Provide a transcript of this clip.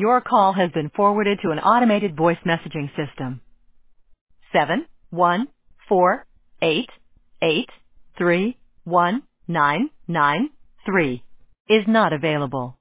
Your call has been forwarded to an automated voice messaging system. 71488319993 is not available.